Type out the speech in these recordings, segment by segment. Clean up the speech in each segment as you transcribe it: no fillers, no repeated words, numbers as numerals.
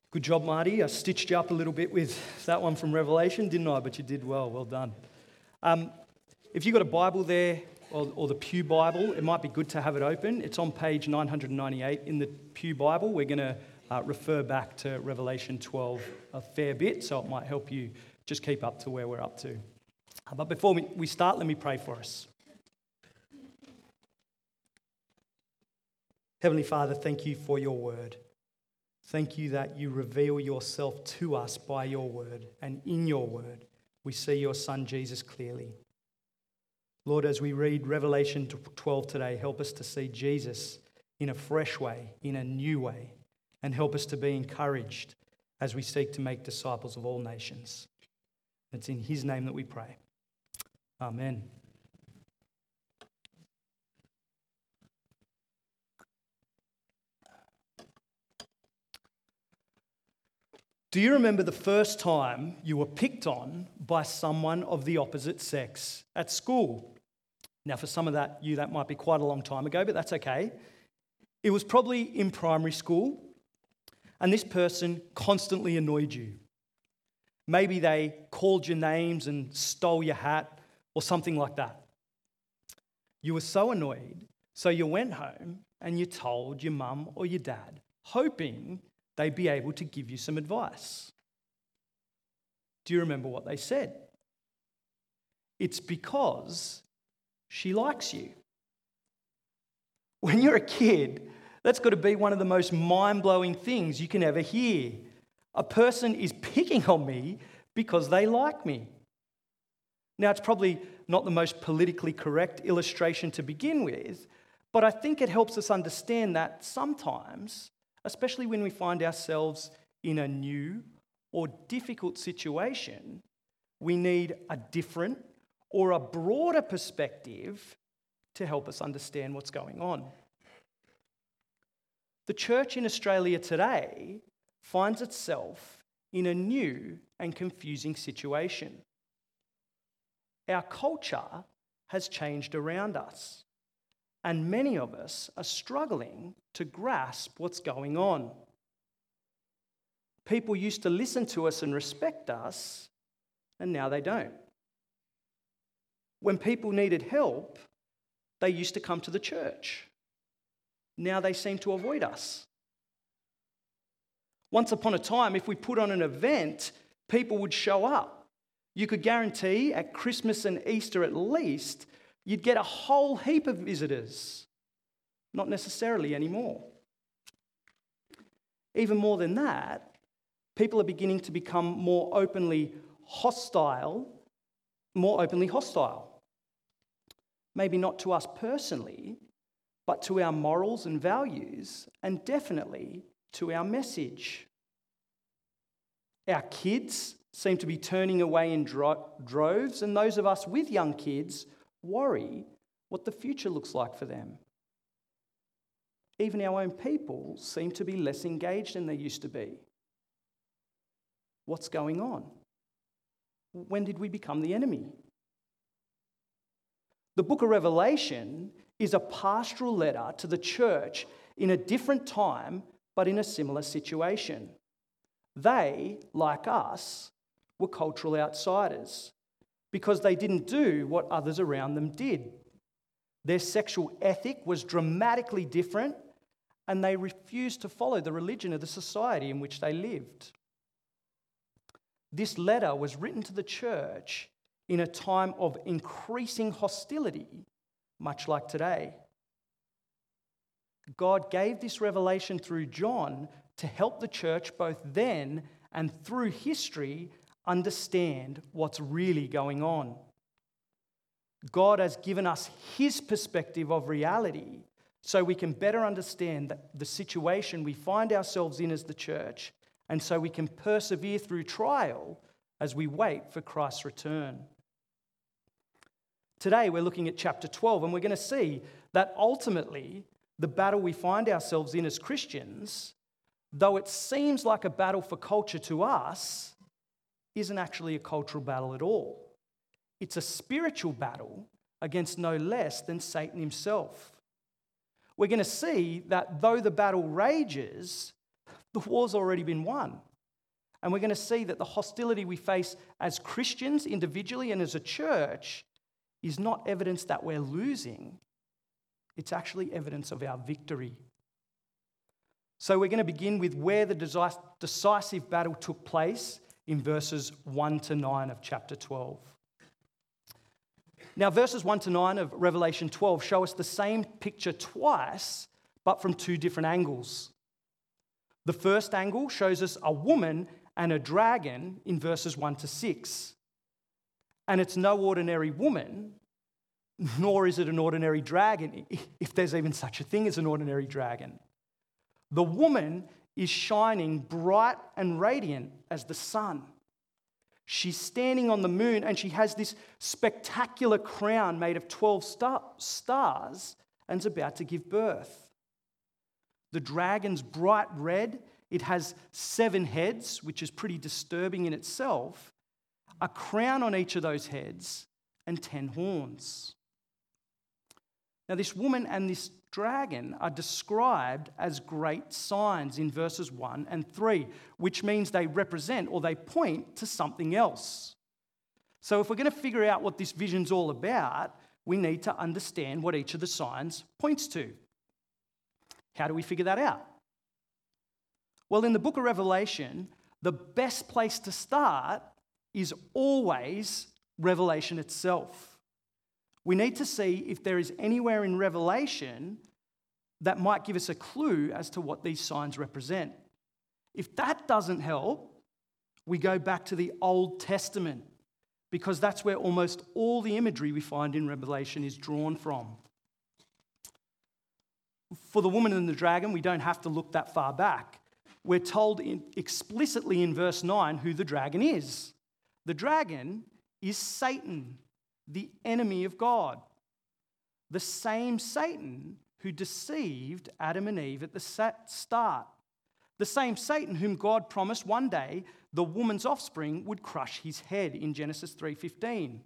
Good job, Marty. I stitched you up a little bit with that one from Revelation, didn't I? But you did well. Well done. If you've got a Bible there, or the Pew Bible, it might be good to have it open. It's on page 998 in the Pew Bible. We're going to refer back to Revelation 12 a fair bit, so it might help you just keep up to where we're up to. But before we start, let me pray for us. Heavenly Father, thank you for your word. Thank you that you reveal yourself to us by your word, and in your word we see your Son Jesus clearly. Lord, as we read Revelation 12 today, help us to see Jesus in a fresh way, in a new way, and help us to be encouraged as we seek to make disciples of all nations. It's in his name that we pray. Amen. Do you remember the first time you were picked on by someone of the opposite sex at school? Now, for some of you, that might be quite a long time ago, but that's okay. It was probably in primary school, and this person constantly annoyed you. Maybe they called your names and stole your hat or something like that. You were so annoyed, so you went home and you told your mum or your dad, hoping they'd be able to give you some advice. Do you remember what they said? It's because she likes you. When you're a kid, that's got to be one of the most mind-blowing things you can ever hear. A person is picking on me because they like me. Now, it's probably not the most politically correct illustration to begin with, but I think it helps us understand that sometimes, especially when we find ourselves in a new or difficult situation, we need a different or a broader perspective to help us understand what's going on. The church in Australia today finds itself in a new and confusing situation. Our culture has changed around us, and many of us are struggling to grasp what's going on. People used to listen to us and respect us, and now they don't. When people needed help, they used to come to the church. Now they seem to avoid us. Once upon a time, if we put on an event, people would show up. You could guarantee at Christmas and Easter at least, you'd get a whole heap of visitors. Not necessarily anymore. Even more than that, people are beginning to become more openly hostile. Maybe not to us personally, but to our morals and values, and definitely to our message. Our kids seem to be turning away in droves, and those of us with young kids worry what the future looks like for them. Even our own people seem to be less engaged than they used to be. What's going on? When did we become the enemy? The book of Revelation is a pastoral letter to the church in a different time, but in a similar situation. They, like us, were cultural outsiders because they didn't do what others around them did. Their sexual ethic was dramatically different, and they refused to follow the religion of the society in which they lived. This letter was written to the church in a time of increasing hostility, much like today. God gave this revelation through John to help the church both then and through history understand what's really going on. God has given us his perspective of reality so we can better understand the situation we find ourselves in as the church, and so we can persevere through trial as we wait for Christ's return. Today we're looking at chapter 12, and we're going to see that ultimately the battle we find ourselves in as Christians, though it seems like a battle for culture to us, isn't actually a cultural battle at all. It's a spiritual battle against no less than Satan himself. We're going to see that though the battle rages, The war's already been won. And we're going to see that the hostility we face as Christians individually and as a church is not evidence that we're losing. It's actually evidence of our victory. So we're going to begin with where the decisive battle took place in verses 1 to 9 of chapter 12. Now, verses 1 to 9 of Revelation 12 show us the same picture twice, but from two different angles. The first angle shows us a woman and a dragon in verses 1 to 6. And it's no ordinary woman, nor is it an ordinary dragon, if there's even such a thing as an ordinary dragon. The woman is shining bright and radiant as the sun. She's standing on the moon and she has this spectacular crown made of 12 stars and is about to give birth. The dragon's bright red, it has 7 heads, which is pretty disturbing in itself, a crown on each of those heads, and 10 horns. Now, this woman and this dragon are described as great signs in verses 1 and 3, which means they represent or they point to something else. So if we're going to figure out what this vision's all about, we need to understand what each of the signs points to. How do we figure that out? Well, in the book of Revelation, the best place to start is always Revelation itself. We need to see if there is anywhere in Revelation that might give us a clue as to what these signs represent. If that doesn't help, we go back to the Old Testament, because that's where almost all the imagery we find in Revelation is drawn from. For the woman and the dragon, we don't have to look that far back. We're told explicitly in verse 9 who the dragon is. The dragon is Satan, the enemy of God. The same Satan who deceived Adam and Eve at the start. The same Satan whom God promised one day the woman's offspring would crush his head in Genesis 3:15.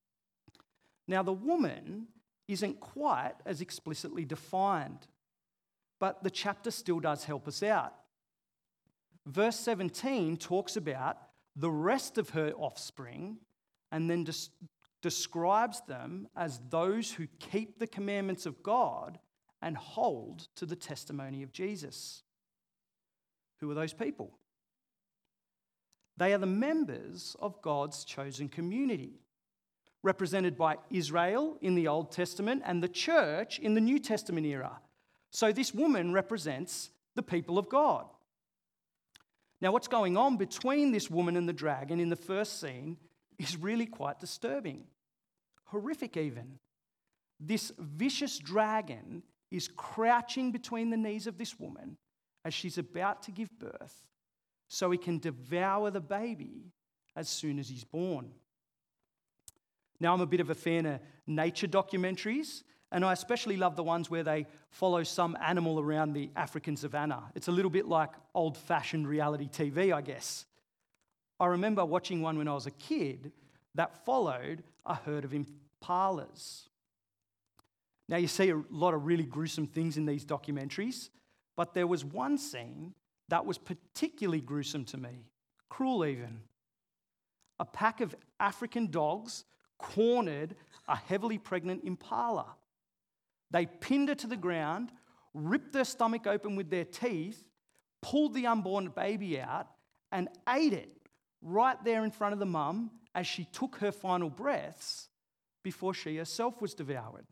Now, the woman isn't quite as explicitly defined, but the chapter still does help us out. Verse 17 talks about the rest of her offspring and then describes them as those who keep the commandments of God and hold to the testimony of Jesus. Who are those people? They are the members of God's chosen community, represented by Israel in the Old Testament and the church in the New Testament era. So this woman represents the people of God. Now, what's going on between this woman and the dragon in the first scene is really quite disturbing, horrific even. This vicious dragon is crouching between the knees of this woman as she's about to give birth so he can devour the baby as soon as he's born. Now, I'm a bit of a fan of nature documentaries, and I especially love the ones where they follow some animal around the African savannah. It's a little bit like old-fashioned reality TV, I guess. I remember watching one when I was a kid that followed a herd of impalas. Now, you see a lot of really gruesome things in these documentaries, but there was one scene that was particularly gruesome to me, cruel even. A pack of African dogs cornered a heavily pregnant impala. They pinned her to the ground, ripped her stomach open with their teeth, pulled the unborn baby out, and ate it right there in front of the mum as she took her final breaths before she herself was devoured.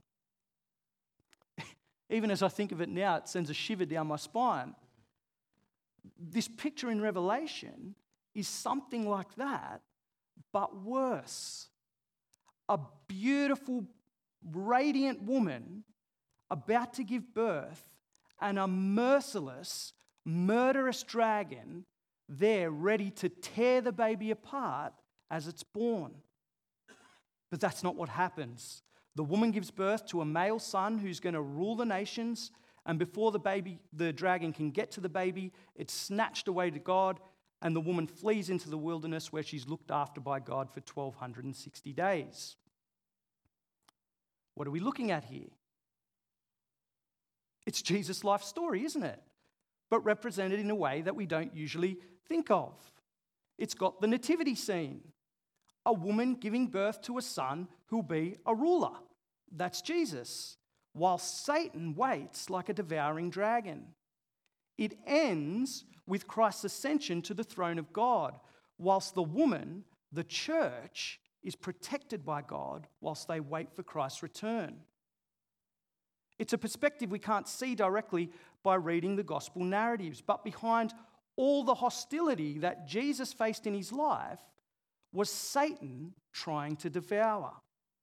Even as I think of it now, it sends a shiver down my spine. This picture in Revelation is something like that, but worse. A beautiful, radiant woman about to give birth, and a merciless, murderous dragon there ready to tear the baby apart as it's born. But that's not what happens. The woman gives birth to a male son who's going to rule the nations, and before the dragon can get to the baby, it's snatched away to God, and the woman flees into the wilderness where she's looked after by God for 1,260 days. What are we looking at here? It's Jesus' life story, isn't it? but represented in a way that we don't usually think of. It's got the nativity scene, a woman giving birth to a son who'll be a ruler. That's Jesus, while Satan waits like a devouring dragon. It ends with Christ's ascension to the throne of God, whilst the woman, the church, is protected by God whilst they wait for Christ's return. It's a perspective we can't see directly by reading the gospel narratives, but behind all the hostility that Jesus faced in his life was Satan trying to devour.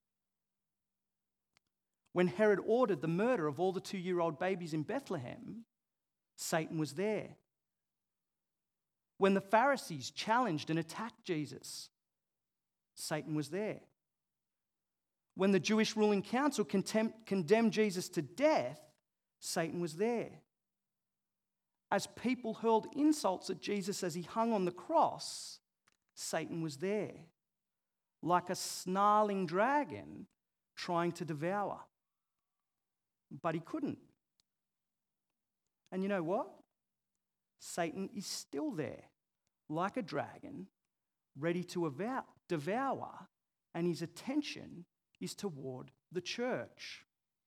When Herod ordered the murder of all the 2-year-old babies in Bethlehem, Satan was there. When the Pharisees challenged and attacked Jesus, Satan was there. When the Jewish ruling council condemned Jesus to death, Satan was there. As people hurled insults at Jesus as he hung on the cross, Satan was there, like a snarling dragon trying to devour. But he couldn't. And you know what? Satan is still there, like a dragon, ready to devour, and his attention is toward the church.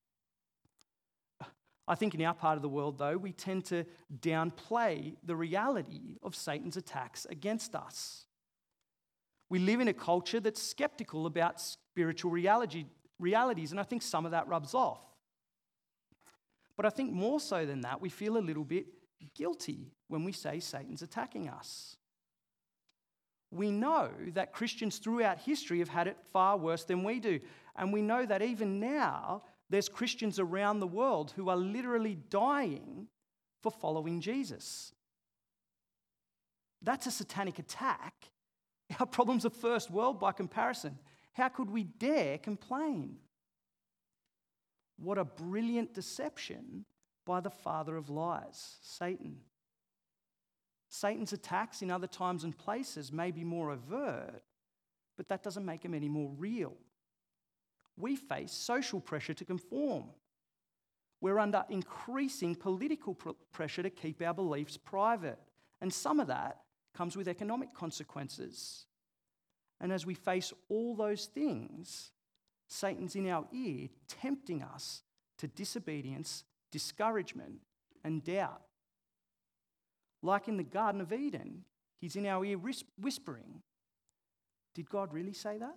I think in our part of the world, though, we tend to downplay the reality of Satan's attacks against us. We live in a culture that's skeptical about spiritual realities, and I think some of that rubs off. But I think more so than that, we feel a little bit guilty when we say Satan's attacking us. We know that Christians throughout history have had it far worse than we do. And we know that even now, there's Christians around the world who are literally dying for following Jesus. That's a satanic attack. Our problem's a first world by comparison. How could we dare complain? What a brilliant deception by the father of lies, Satan. Satan's attacks in other times and places may be more overt, but that doesn't make them any more real. We face social pressure to conform. We're under increasing political pressure to keep our beliefs private, and some of that comes with economic consequences. And as we face all those things, Satan's in our ear, tempting us to disobedience, discouragement, and doubt. Like in the Garden of Eden, he's in our ear whispering, "Did God really say that?"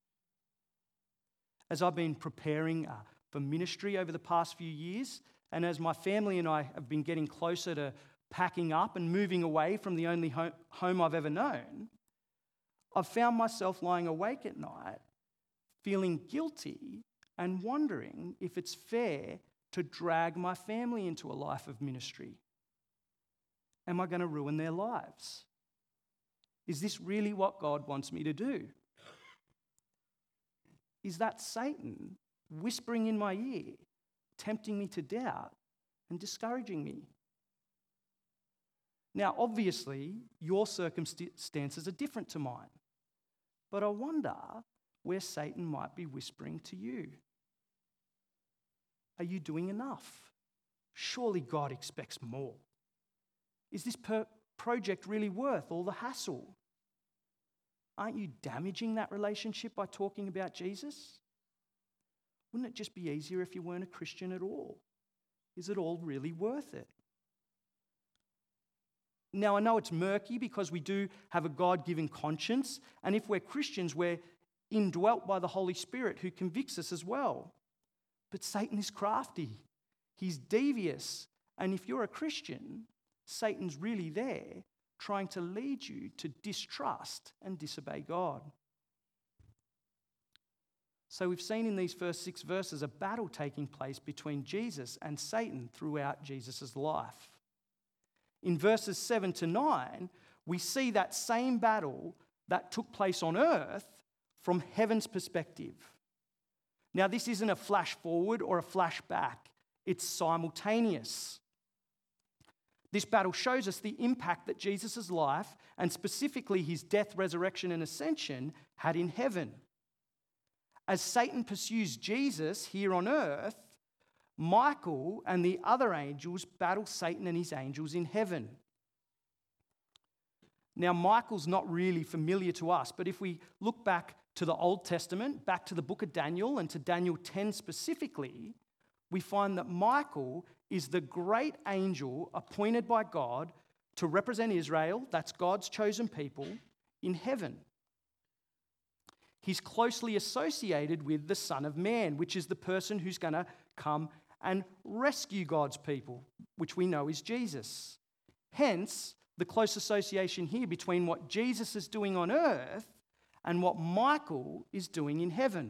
As I've been preparing for ministry over the past few years, and as my family and I have been getting closer to packing up and moving away from the only home I've ever known, I've found myself lying awake at night, feeling guilty and wondering if it's fair to drag my family into a life of ministry. Am I going to ruin their lives? Is this really what God wants me to do? Is that Satan whispering in my ear, tempting me to doubt and discouraging me? Now, obviously, your circumstances are different to mine, but I wonder where Satan might be whispering to you. Are you doing enough? Surely God expects more. Is this project really worth all the hassle? Aren't you damaging that relationship by talking about Jesus? Wouldn't it just be easier if you weren't a Christian at all? Is it all really worth it? Now, I know it's murky because we do have a God-given conscience, and if we're Christians, we're indwelt by the Holy Spirit who convicts us as well. But Satan is crafty. He's devious. And if you're a Christian, Satan's really there trying to lead you to distrust and disobey God. So we've seen in these first 6 verses a battle taking place between Jesus and Satan throughout Jesus' life. In verses 7 to 9, we see that same battle that took place on earth from heaven's perspective. Now, this isn't a flash forward or a flash back. It's simultaneous. This battle shows us the impact that Jesus' life, and specifically his death, resurrection, and ascension, had in heaven. As Satan pursues Jesus here on earth, Michael and the other angels battle Satan and his angels in heaven. Now, Michael's not really familiar to us, but if we look back to the Old Testament, back to the book of Daniel and to Daniel 10 specifically, we find that Michael is the great angel appointed by God to represent Israel, that's God's chosen people, in heaven. He's closely associated with the Son of Man, which is the person who's going to come and rescue God's people, which we know is Jesus. Hence, the close association here between what Jesus is doing on earth and what Michael is doing in heaven.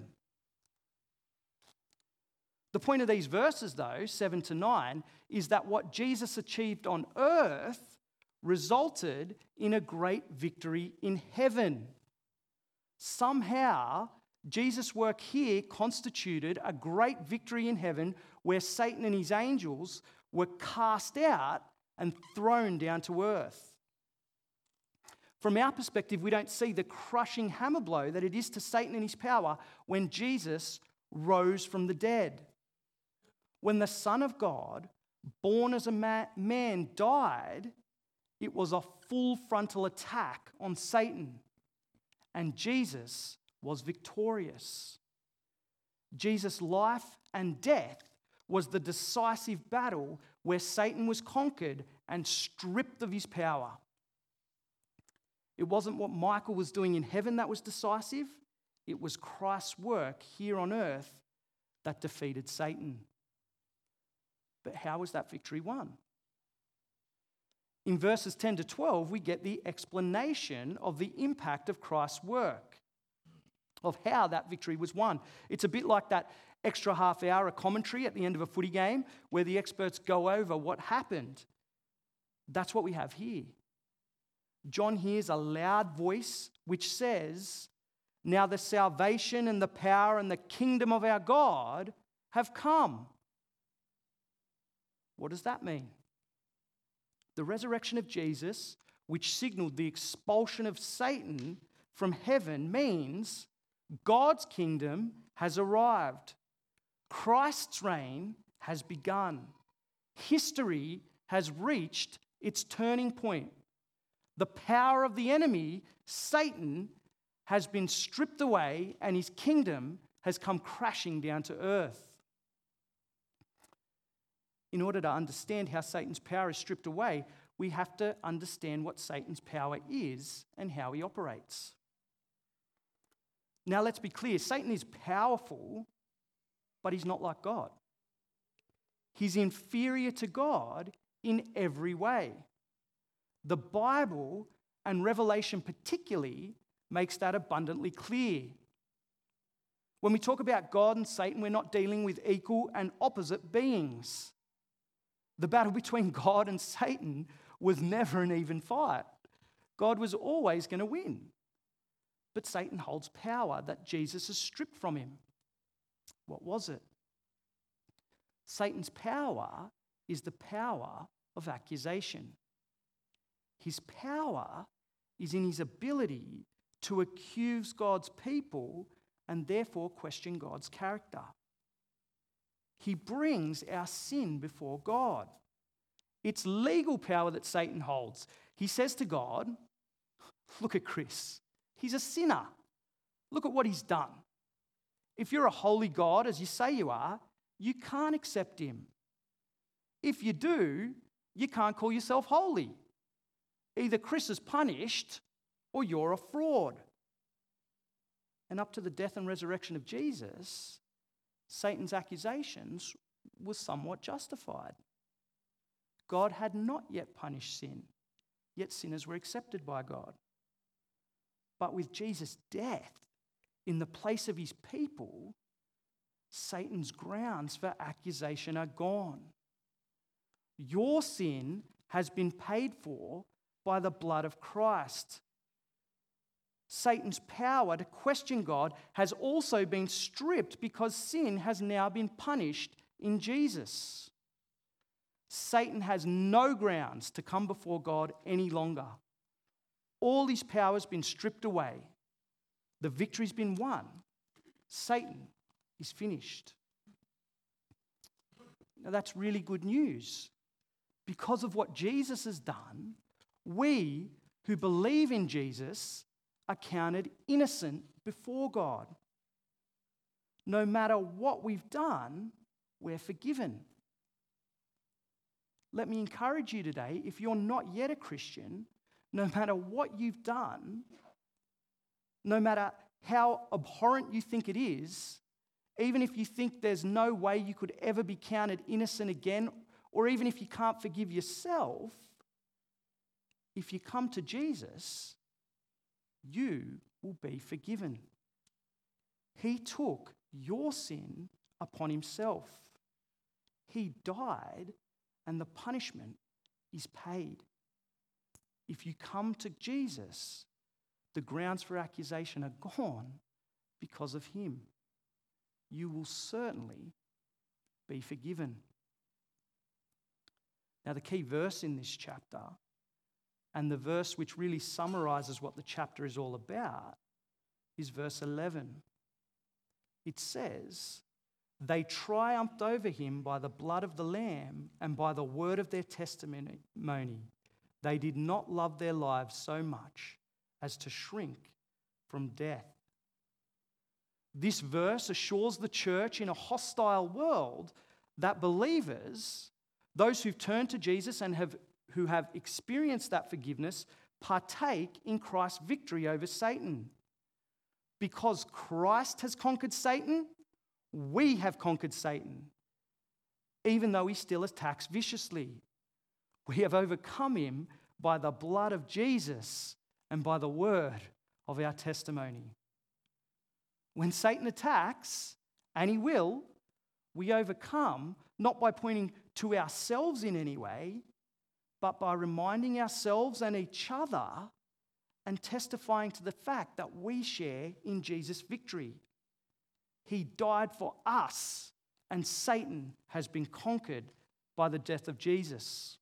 The point of these verses, though, 7 to 9, is that what Jesus achieved on earth resulted in a great victory in heaven. Somehow, Jesus' work here constituted a great victory in heaven where Satan and his angels were cast out and thrown down to earth. From our perspective, we don't see the crushing hammer blow that it is to Satan and his power when Jesus rose from the dead. When the Son of God, born as a man, died, it was a full frontal attack on Satan, and Jesus was victorious. Jesus' life and death was the decisive battle where Satan was conquered and stripped of his power. It wasn't what Michael was doing in heaven that was decisive. It was Christ's work here on earth that defeated Satan. But how was that victory won? In verses 10 to 12, we get the explanation of the impact of Christ's work, of how that victory was won. It's a bit like that extra half hour of commentary at the end of a footy game where the experts go over what happened. That's what we have here. John hears a loud voice which says, "Now the salvation and the power and the kingdom of our God have come." What does that mean? The resurrection of Jesus, which signaled the expulsion of Satan from heaven, means God's kingdom has arrived. Christ's reign has begun. History has reached its turning point. The power of the enemy, Satan, has been stripped away and his kingdom has come crashing down to earth. In order to understand how Satan's power is stripped away, we have to understand what Satan's power is and how he operates. Now, let's be clear. Satan is powerful, but he's not like God. He's inferior to God in every way. The Bible, and Revelation particularly, makes that abundantly clear. When we talk about God and Satan, we're not dealing with equal and opposite beings. The battle between God and Satan was never an even fight. God was always going to win. But Satan holds power that Jesus has stripped from him. What was it? Satan's power is the power of accusation. His power is in his ability to accuse God's people and therefore question God's character. He brings our sin before God. It's legal power that Satan holds. He says to God, "Look at Chris. He's a sinner. Look at what he's done. If you're a holy God, as you say you are, you can't accept him. If you do, you can't call yourself holy. Either Chris is punished or you're a fraud." And up to the death and resurrection of Jesus, Satan's accusations were somewhat justified. God had not yet punished sin, yet sinners were accepted by God. But with Jesus' death in the place of his people, Satan's grounds for accusation are gone. Your sin has been paid for by the blood of Christ. Satan's power to question God has also been stripped because sin has now been punished in Jesus. Satan has no grounds to come before God any longer. All his power has been stripped away. The victory's been won. Satan is finished. Now, that's really good news. Because of what Jesus has done, we who believe in Jesus are counted innocent before God. No matter what we've done, we're forgiven. Let me encourage you today, if you're not yet a Christian, no matter what you've done, no matter how abhorrent you think it is, even if you think there's no way you could ever be counted innocent again, or even if you can't forgive yourself, if you come to Jesus, you will be forgiven. He took your sin upon himself. He died, and the punishment is paid. If you come to Jesus, the grounds for accusation are gone because of him. You will certainly be forgiven. Now, the key verse in this chapter, and the verse which really summarizes what the chapter is all about, is verse 11. It says, "They triumphed over him by the blood of the Lamb and by the word of their testimony. They did not love their lives so much as to shrink from death." This verse assures the church in a hostile world that believers, those who've turned to Jesus and who have experienced that forgiveness, partake in Christ's victory over Satan. Because Christ has conquered Satan, we have conquered Satan, even though he still attacks viciously. We have overcome him by the blood of Jesus and by the word of our testimony. When Satan attacks, and he will, we overcome not by pointing to ourselves in any way, but by reminding ourselves and each other and testifying to the fact that we share in Jesus' victory. He died for us, and Satan has been conquered by the death of Jesus.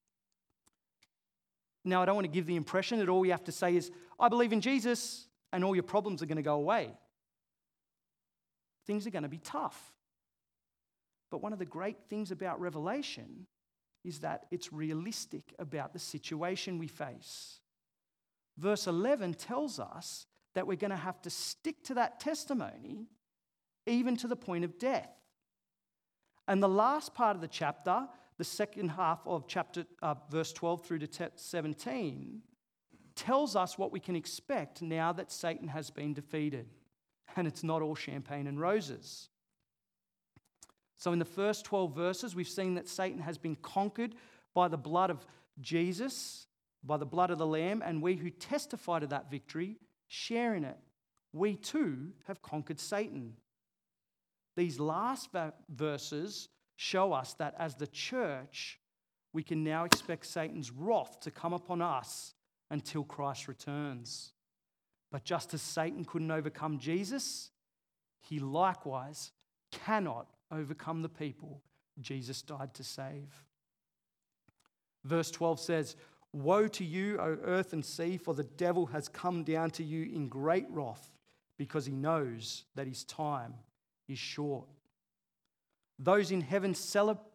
Now, I don't want to give the impression that all we have to say is, "I believe in Jesus," and all your problems are going to go away. Things are going to be tough. But one of the great things about Revelation is that it's realistic about the situation we face. Verse 11 tells us that we're going to have to stick to that testimony even to the point of death. And the last part of the chapter, the second half of verse 12 through to 17, tells us what we can expect now that Satan has been defeated. And it's not all champagne and roses. So in the first 12 verses, we've seen that Satan has been conquered by the blood of Jesus, by the blood of the Lamb, and we who testify to that victory share in it. We too have conquered Satan. These last verses show us that as the church, we can now expect Satan's wrath to come upon us until Christ returns. But just as Satan couldn't overcome Jesus, he likewise cannot overcome the people Jesus died to save. Verse 12 says, "Woe to you, O earth and sea, for the devil has come down to you in great wrath, because he knows that his time is short. Those in heaven celebrate,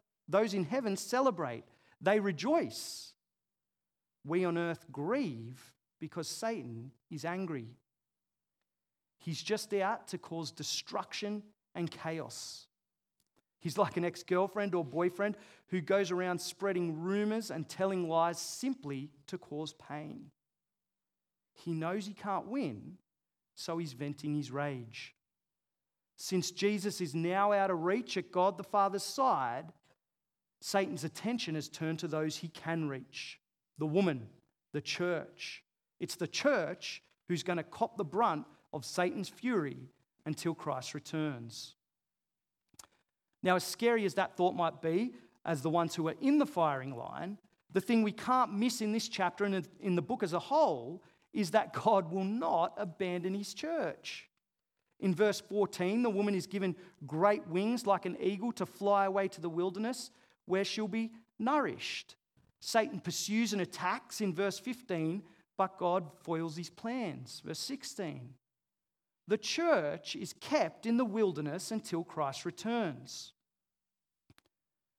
they rejoice. We on earth grieve because Satan is angry. He's just out to cause destruction and chaos. He's like an ex-girlfriend or boyfriend who goes around spreading rumors and telling lies simply to cause pain. He knows he can't win, so he's venting his rage. Since Jesus is now out of reach at God the Father's side, Satan's attention has turned to those he can reach: the woman, the church. It's the church who's going to cop the brunt of Satan's fury until Christ returns. Now, as scary as that thought might be, as the ones who are in the firing line, the thing we can't miss in this chapter and in the book as a whole is that God will not abandon his church. In verse 14, the woman is given great wings like an eagle to fly away to the wilderness where she'll be nourished. Satan pursues and attacks in verse 15, but God foils his plans. Verse 16. The church is kept in the wilderness until Christ returns.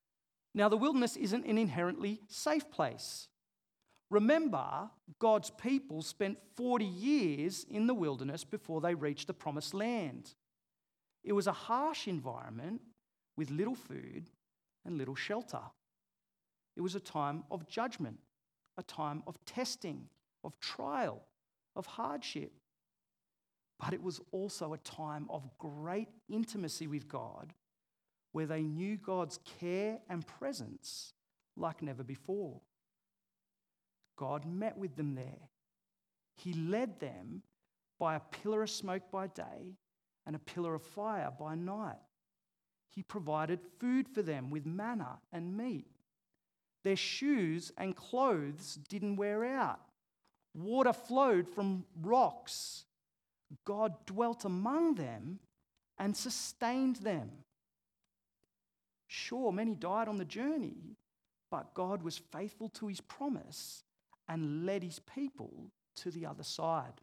Now, the wilderness isn't an inherently safe place. Remember, God's people spent 40 years in the wilderness before they reached the promised land. It was a harsh environment with little food and little shelter. It was a time of judgment, a time of testing, of trial, of hardship. But it was also a time of great intimacy with God, where they knew God's care and presence like never before. God met with them there. He led them by a pillar of smoke by day and a pillar of fire by night. He provided food for them with manna and meat. Their shoes and clothes didn't wear out. Water flowed from rocks. God dwelt among them and sustained them. Sure, many died on the journey, but God was faithful to his promise and led his people to the other side.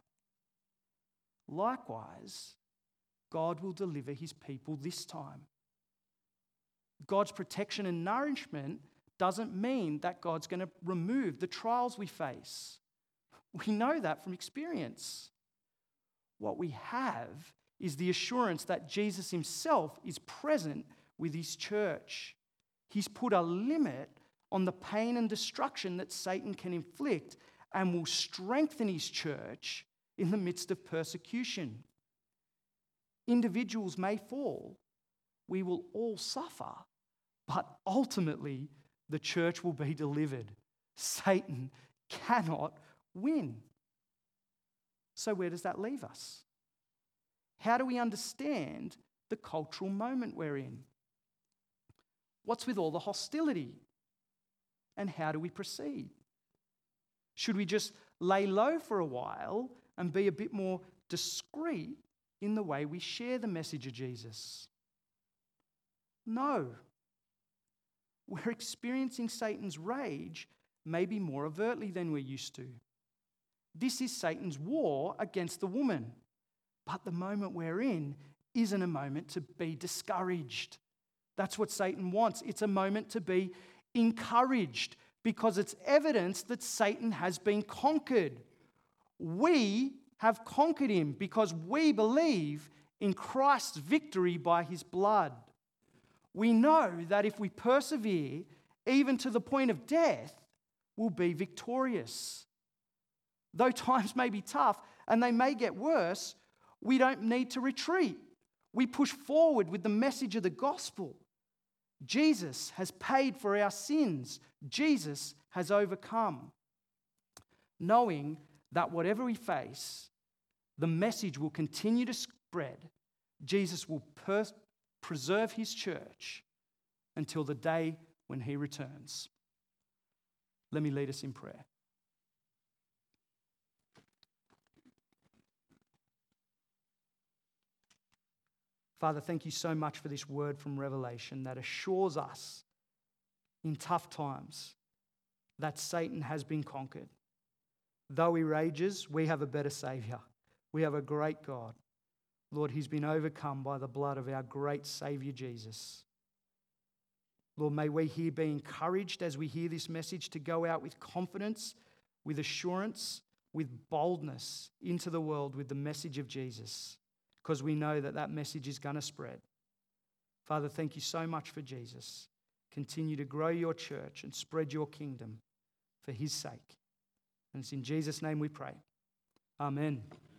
Likewise, God will deliver his people this time. God's protection and nourishment doesn't mean that God's going to remove the trials we face. We know that from experience. What we have is the assurance that Jesus himself is present with his church. He's put a limit on the pain and destruction that Satan can inflict and will strengthen his church in the midst of persecution. Individuals may fall. We will all suffer. But ultimately, the church will be delivered. Satan cannot win. So where does that leave us? How do we understand the cultural moment we're in? What's with all the hostility? And how do we proceed? Should we just lay low for a while and be a bit more discreet in the way we share the message of Jesus? No. We're experiencing Satan's rage maybe more overtly than we're used to. This is Satan's war against the woman. But the moment we're in isn't a moment to be discouraged. That's what Satan wants. It's a moment to be encouraged because it's evidence that Satan has been conquered. We have conquered him because we believe in Christ's victory by his blood. We know that if we persevere, even to the point of death, we'll be victorious. Though times may be tough and they may get worse, we don't need to retreat. We push forward with the message of the gospel. Jesus has paid for our sins. Jesus has overcome. Knowing that whatever we face, the message will continue to spread. Jesus will preserve his church until the day when he returns. Let me lead us in prayer. Father, thank you so much for this word from Revelation that assures us in tough times that Satan has been conquered. Though he rages, we have a better Saviour. We have a great God. Lord, he's been overcome by the blood of our great Saviour Jesus. Lord, may we here be encouraged as we hear this message to go out with confidence, with assurance, with boldness into the world with the message of Jesus, because we know that that message is going to spread. Father, thank you so much for Jesus. Continue to grow your church and spread your kingdom for his sake. And it's in Jesus' name we pray. Amen.